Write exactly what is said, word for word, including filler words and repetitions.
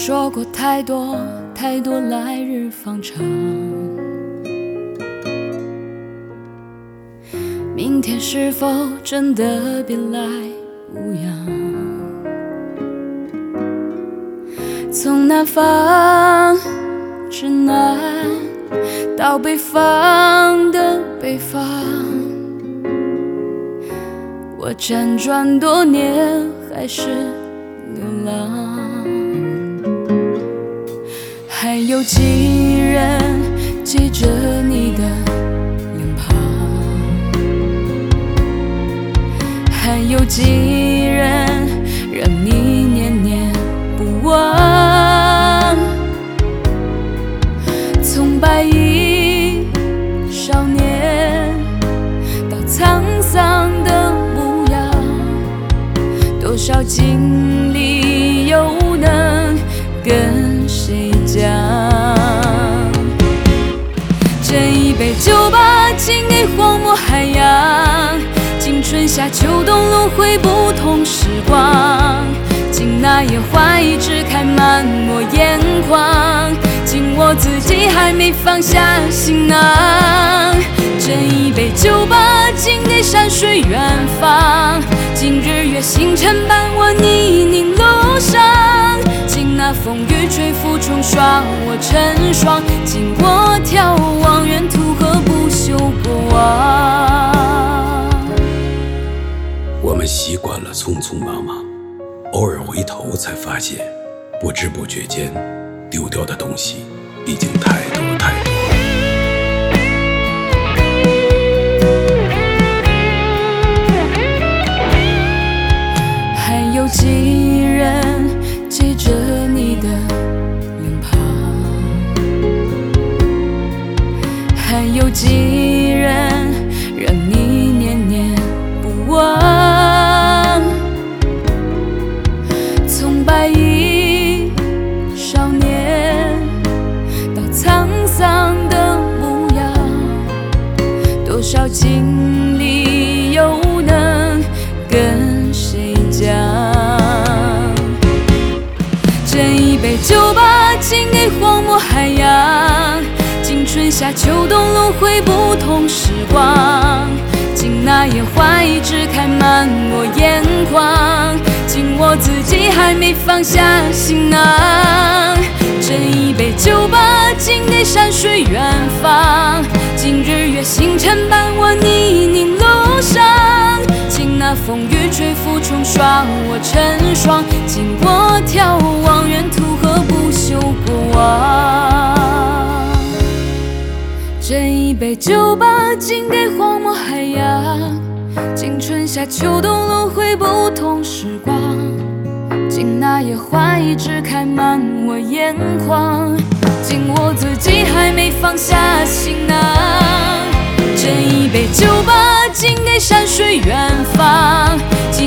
说过太多太多来日方长，明天是否真的别来无恙？从南方之南到北方的北方，我辗转多年还是流浪。还有几人记着你的脸庞？还有几人让你念念不忘？从白衣少年到沧桑的模样，多少经历又能跟谁讲？这一杯酒吧敬给荒漠海洋，敬春夏秋冬轮回不同时光，敬那野花一直开满我眼眶，敬我自己还没放下行囊。这一杯酒吧敬给山水远方，敬日月星辰伴我泥泞路上，敬那风雨吹拂冲刷我成霜，敬我眺望远途和不朽过往。 我们习惯了匆匆忙忙，偶尔回头才发现，不知不觉间丢掉的东西已经太多太多。 还有几人记着你的脸庞？还有几人让你念念不忘？从白衣少年到沧桑的模样，多少经历又能跟谁讲？这一杯酒吧敬给荒漠海洋，敬春夏秋冬轮回不同时光，敬那野花一直开满我眼眶，敬我自己还没放下行囊。这一杯酒吧敬给山水远方，敬日月星辰伴我泥泞路上，敬那风雨吹拂冲刷我成霜，敬我眺望远途和不朽过往。这一杯酒吧敬给荒漠海洋，敬春夏秋冬轮回不同时光，敬那野花一直开满我眼眶，敬我自己还没放下行囊。这一杯酒吧敬给山水远方，敬